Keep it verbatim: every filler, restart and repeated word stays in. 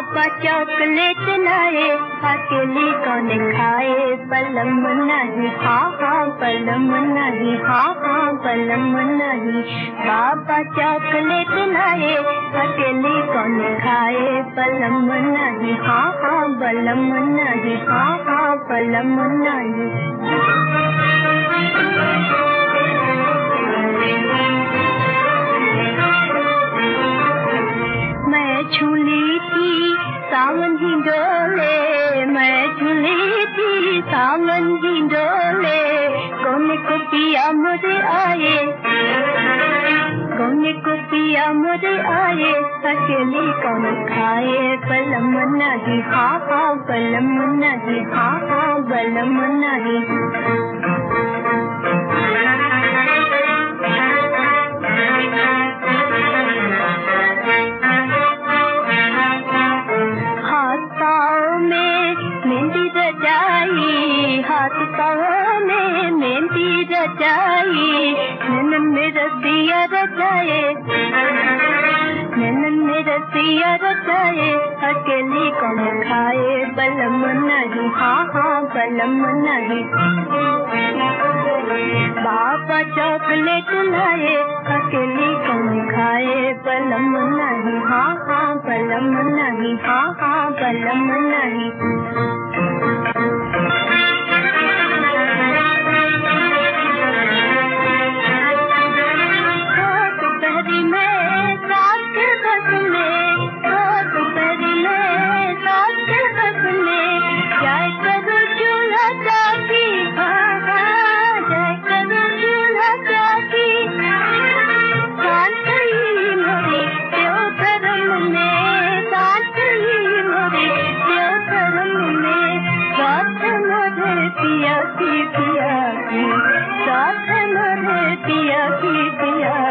पापा चॉकलेट लाए, अकेली कौन खाए, बलम नहीं, हाँ हाँ बलम नहीं, हाँ हाँ बलम नहीं। पापा चॉकलेट लाए, अकेली कौन खाए, बलम नहीं, हाँ हाँ बलम नहीं, हाँ हाँ बलम नहीं। मैं झूली थी सावन ही डोले, मैं झूली थी सावन ही डोले, कौन को पिया मुझे आए, कौन को पिया मुझे आए, अकेली कौन खाए, बलम नहीं, हाँ हाँ बलम नहीं, हाँ हाँ बलम नहीं। हाथ पाँव में मेहंदी रचाई, नैनन में रसिया रचाए, नैनन में रसिया रचाए, अकेली कौन खाए, बलम नहीं, हाँ हाँ बलम नहीं। पापा चॉकलेट लाए, अकेली कौन खाए, बलम नहीं, हाँ हाँ बलम नहीं, हाँ हाँ बलम नहीं। पिया की पिया की साथ मोरे पिया की पिया